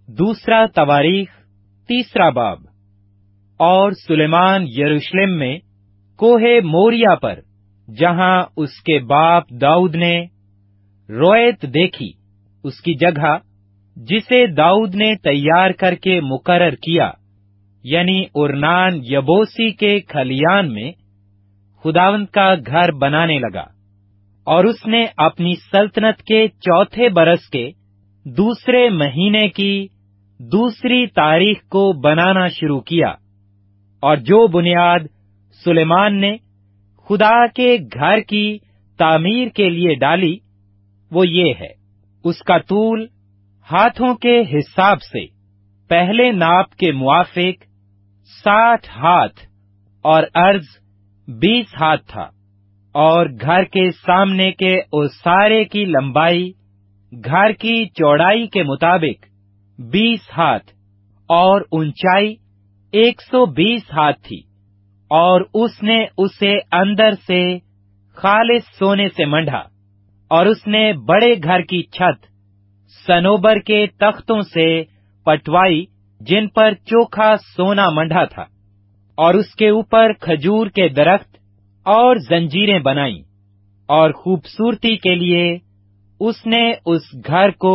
दूसरा तवारीख 3 बाब। और सुलेमान यरूशलेम में कोहे मोरिया पर, जहां उसके बाप दाऊद ने रोएत देखी, उसकी जगह जिसे दाऊद ने तैयार करके मुकर्रर किया, यानी उर्नान यबूसी के खलियान में खुदावंद का घर बनाने लगा। और उसने अपनी सल्तनत के चौथे बरस के दूसरे महीने की दूसरी तारीख को बनाना शुरू किया। और जो बुनियाद सुलेमान ने खुदा के घर की तामीर के लिए डाली, वो ये है। उसका तूल हाथों के हिसाब से पहले नाप के मुआफिक 60 हाथ और अर्ज 20 हाथ था। और घर के सामने के ओसारे की लंबाई घर की चौड़ाई के मुताबिक 20 हाथ और ऊंचाई 120 हाथ थी। और उसने उसे अंदर से खालिस सोने से मंढा। और उसने बड़े घर की छत सनोबर के तख्तों से पटवाई, जिन पर चोखा सोना मंढा था। और उसके ऊपर खजूर के दरख्त और जंजीरें बनाई। और खूबसूरती के लिए उसने उस घर को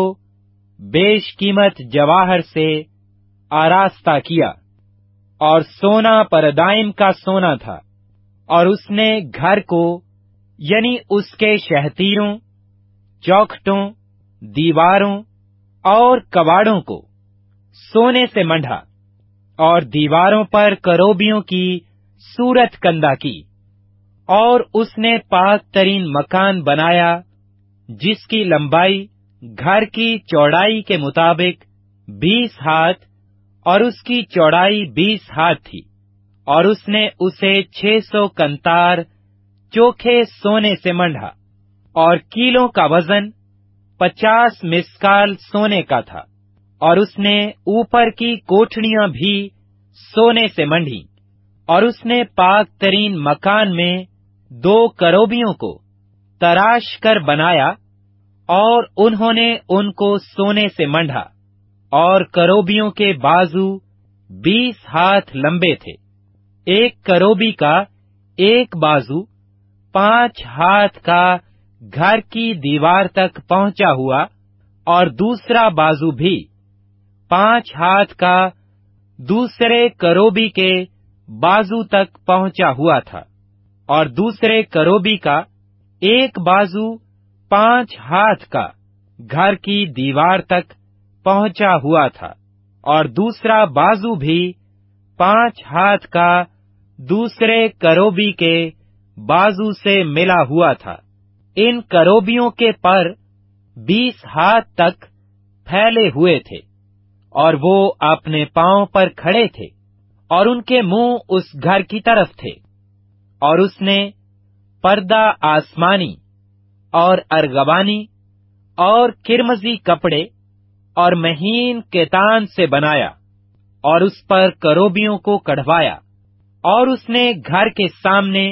बेशकीमत जवाहर से आरास्ता किया। और सोना परदाइम का सोना था। और उसने घर को, यानी उसके शहतीरों, चौखटों, दीवारों और कबाड़ों को सोने से मंढा। और दीवारों पर करोबियों की सूरत कंदा की। और उसने पाक तरीन मकान बनाया, जिसकी लंबाई घर की चौड़ाई के मुताबिक 20 हाथ और उसकी चौड़ाई 20 हाथ थी। और उसने उसे 600 कंतार चोखे सोने से मंढा। और कीलों का वजन 50 मिस्काल सोने का था। और उसने ऊपर की कोठड़ियां भी सोने से मंढी। और उसने पाक तरीन मकान में 2 करोबियों को तराश कर बनाया, और उन्होंने उनको सोने से मंढा। और करोबियों के बाजू 20 हाथ लंबे थे। एक करोबी का एक बाजू 5 हाथ का घर की दीवार तक पहुंचा हुआ, और दूसरा बाजू भी 5 हाथ का दूसरे करोबी के बाजू तक पहुंचा हुआ था। और दूसरे करोबी का एक बाजू 5 हाथ का घर की दीवार तक पहुंचा हुआ था। और दूसरा बाजू भी 5 हाथ का दूसरे करोबी के बाजू से मिला हुआ था। इन करोबियों के पर 20 हाथ तक फैले हुए थे। और वो अपने पांव पर खड़े थे, और उनके मुंह उस घर की तरफ थे। और उसने पर्दा आसमानी और अर्गवानी और किरमजी कपड़े और महीन केतान से बनाया, और उस पर करोबियों को कढ़वाया। और उसने घर के सामने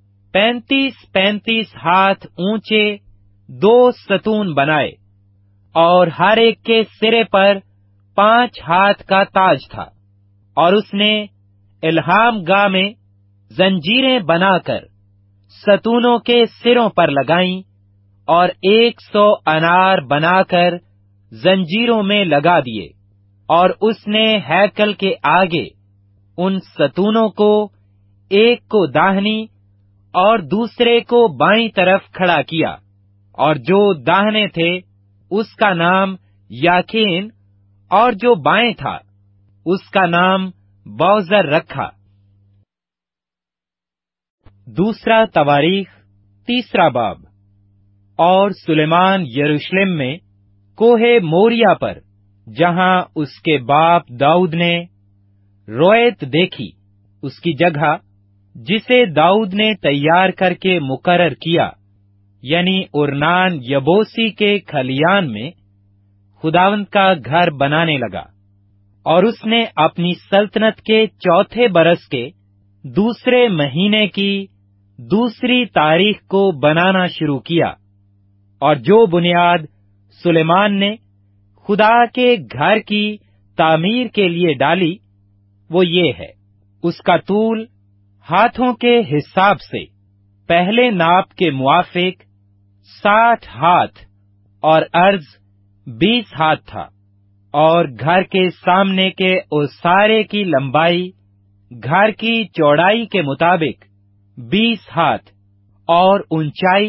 35-35 हाथ ऊंचे 2 सतून बनाए, और हर एक के सिरे पर 5 हाथ का ताज था। और उसने इल्हाम गाह में जंजीरें बनाकर सतूनों के सिरों पर लगाईं, और 100 अनार बनाकर जंजीरों में लगा दिए। और उसने हैकल के आगे उन सतूनों को, एक को दाहिनी और दूसरे को बाईं तरफ खड़ा किया। और जो दाहिने थे उसका नाम याकीन, और जो बाएं था उसका नाम बौजर रखा। दूसरा तवारीख 3 बाब। और सुलेमान यरूशलेम में कोहे मोरिया पर, जहां उसके बाप दाऊद ने रोएत देखी, उसकी जगह जिसे दाऊद ने तैयार करके मुकर्रर किया, यानी उर्नान यबूसी के खलियान में खुदावंद का घर बनाने लगा। और उसने अपनी सल्तनत के चौथे बरस के दूसरे महीने की दूसरी तारीख को बनाना शुरू किया। और जो बुनियाद सुलेमान ने खुदा के घर की تعمیر کے لیے ڈالی وہ یہ ہے، اس کا طول ہاتھوں کے حساب سے پہلے ناپ کے موافق 60 ہاتھ اور عرض 20 ہاتھ تھا، اور گھر کے سامنے کے اوسارے کی لمبائی گھر کی چوڑائی کے مطابق 20 ہاتھ اور اونچائی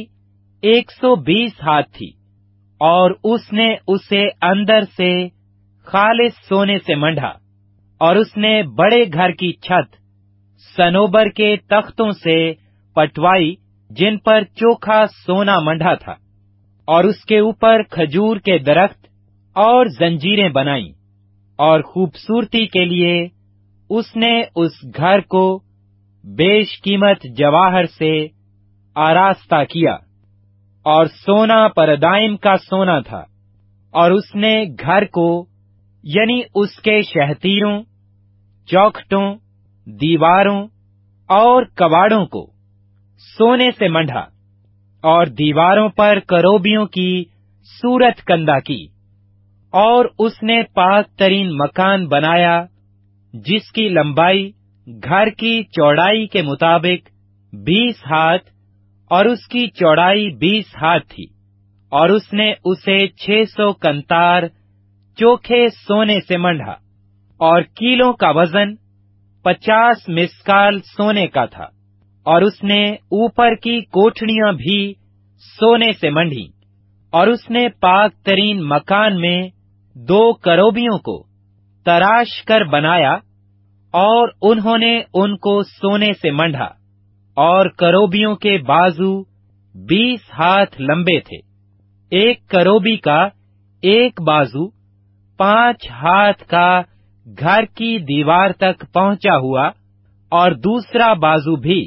120 ہاتھ تھی، اور اس نے اسے اندر سے خالص سونے سے منڈھا، اور اس نے بڑے گھر کی چھت صنوبر کے تختوں سے پٹوائی جن پر چوکھا سونا منڈھا تھا، اور اس کے اوپر کھجور کے درخت اور زنجیریں بنائیں، اور خوبصورتی کے لیے اس نے اس گھر کو بیش قیمت جواہر سے آراستہ کیا، اور سونا پردائم کا سونا تھا، اور اس نے گھر کو یعنی اس کے شہتیروں، چوکھٹوں، دیواروں اور کواڑوں کو سونے سے منڈھا، اور دیواروں پر کروبیوں کی صورت کندہ کی، اور اس نے پاک ترین مکان بنایا جس کی لمبائی گھر کی چوڑائی کے مطابق 20 ہاتھ اور اس کی چوڑائی 20 ہاتھ تھی، اور اس نے اسے 600 کنتار چوکھے سونے سے منڈھا، اور کیلوں کا وزن 50 مسکال سونے کا تھا، اور اس نے اوپر کی کوٹھڑیاں بھی سونے سے منڈھی، اور اس نے پاک ترین مکان میں 2 کروبیوں کو تراش کر بنایا، اور انہوں نے ان کو سونے سے منڈھا، اور کروبیوں کے بازو 20 ہاتھ لمبے تھے، ایک کروبی کا ایک بازو 5 ہاتھ کا گھر کی دیوار تک پہنچا ہوا، اور دوسرا بازو بھی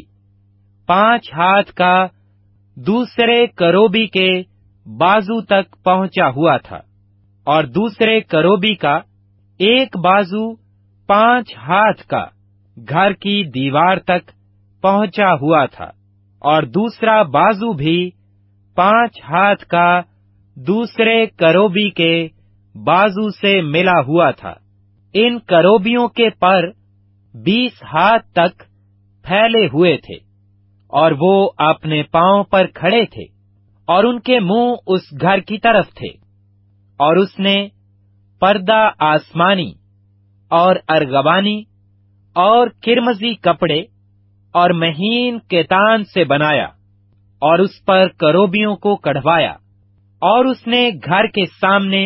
5 ہاتھ کا دوسرے کروبی کے بازو تک پہنچا ہوا تھا، اور دوسرے کروبی کا ایک بازو 5 ہاتھ کا گھر کی دیوار تک پہنچا ہوا تھا، اور دوسرا بازو بھی 5 ہاتھ کا دوسرے کروبی کے بازو سے ملا ہوا تھا۔ ان کروبیوں کے پر 20 ہاتھ تک پھیلے ہوئے تھے، اور وہ اپنے پاؤں پر کھڑے تھے، اور ان کے منہ اس گھر کی طرف تھے، اور اس نے پردہ آسمانی اور ارغوانی اور کرمزی کپڑے اور مہین کتان سے بنایا، اور اس پر کروبیوں کو کڑھوایا، اور اس نے گھر کے سامنے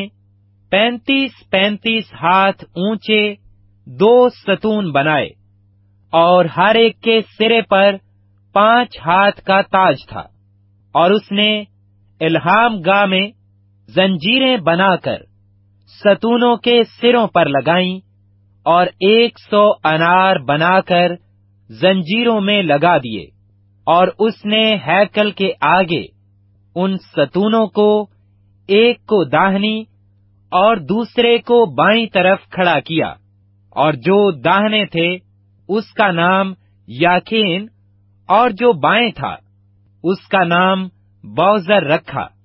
35 ہاتھ اونچے 2 ستون بنائے، اور ہر ایک کے سرے پر 5 ہاتھ کا تاج تھا، اور اس نے الہام گاہ میں زنجیریں بنا کر ستونوں کے سروں پر لگائیں، اور 100 انار بنا کر زنجیروں میں لگا دیے، اور اس نے ہیکل کے آگے ان ستونوں کو ایک کو داہنی اور دوسرے کو بائیں طرف کھڑا کیا، اور جو داہنے تھے اس کا نام یاکین، اور جو بائیں تھا اس کا نام بوزر رکھا۔